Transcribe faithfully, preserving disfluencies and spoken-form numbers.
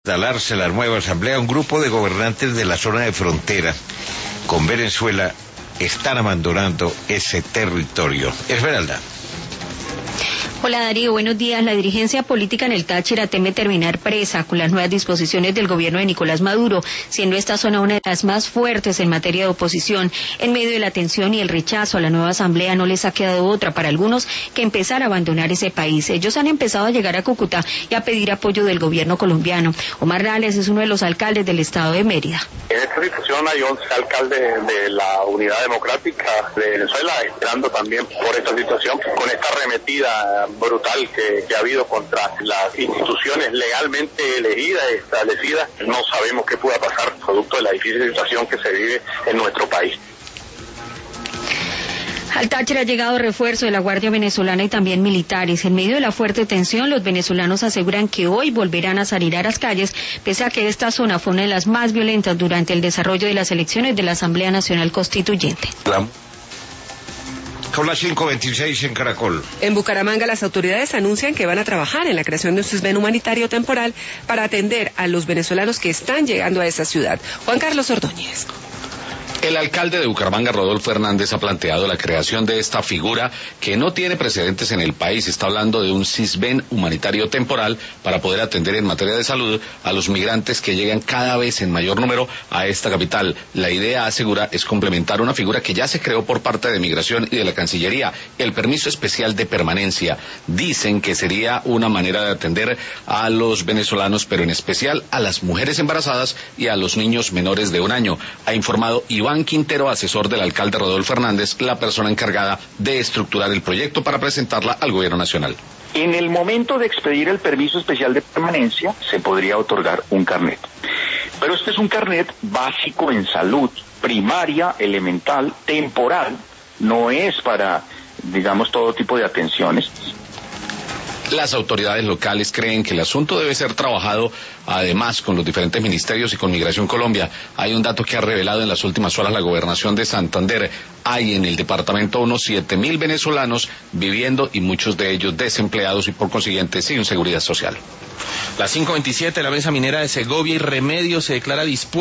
Instalarse la nueva asamblea, un grupo de gobernantes de la zona de frontera con Venezuela están abandonando ese territorio. Esmeralda. Hola Darío, buenos días. La dirigencia política en el Táchira teme terminar presa con las nuevas disposiciones del gobierno de Nicolás Maduro, siendo esta zona una de las más fuertes en materia de oposición. En medio de la tensión y el rechazo a la nueva asamblea no les ha quedado otra para algunos que empezar a abandonar ese país. Ellos han empezado a llegar a Cúcuta y a pedir apoyo del gobierno colombiano. Omar Rales es uno de los alcaldes del estado de Mérida. En esta situación hay once alcaldes de la Unidad Democrática de Venezuela esperando también por esta situación, con esta arremetida brutal que, que ha habido contra las instituciones legalmente elegidas, establecidas. No sabemos qué pueda pasar producto de la difícil situación que se vive en nuestro país. Al Táchira ha llegado refuerzo de la Guardia Venezolana y también militares. En medio de la fuerte tensión, los venezolanos aseguran que hoy volverán a salir a las calles, pese a que esta zona fue una de las más violentas durante el desarrollo de las elecciones de la Asamblea Nacional Constituyente. Con las cinco veintiséis en Caracol. En Bucaramanga, las autoridades anuncian que van a trabajar en la creación de un CISBEN humanitario temporal para atender a los venezolanos que están llegando a esa ciudad. Juan Carlos Ordóñez. El alcalde de Bucaramanga, Rodolfo Hernández, ha planteado la creación de esta figura que no tiene precedentes en el país. Está hablando de un CISBEN humanitario temporal para poder atender en materia de salud a los migrantes que llegan cada vez en mayor número a esta capital. La idea, asegura, es complementar una figura que ya se creó por parte de Migración y de la Cancillería, el permiso especial de permanencia. Dicen que sería una manera de atender a los venezolanos, pero en especial a las mujeres embarazadas y a los niños menores de un año. Ha informado Iván Quintero, asesor del alcalde Rodolfo Hernández, la persona encargada de estructurar el proyecto para presentarla al gobierno nacional. En el momento de expedir el permiso especial de permanencia, se podría otorgar un carnet. Pero este es un carnet básico en salud, primaria, elemental, temporal, no es para, digamos, todo tipo de atenciones. Las autoridades locales creen que el asunto debe ser trabajado además con los diferentes ministerios y con Migración Colombia. Hay un dato que ha revelado en las últimas horas la Gobernación de Santander. Hay en el departamento unos siete mil venezolanos viviendo y muchos de ellos desempleados y por consiguiente sin seguridad social. Las cinco veintisiete, la mesa minera de Segovia y Remedios se declara dispuesta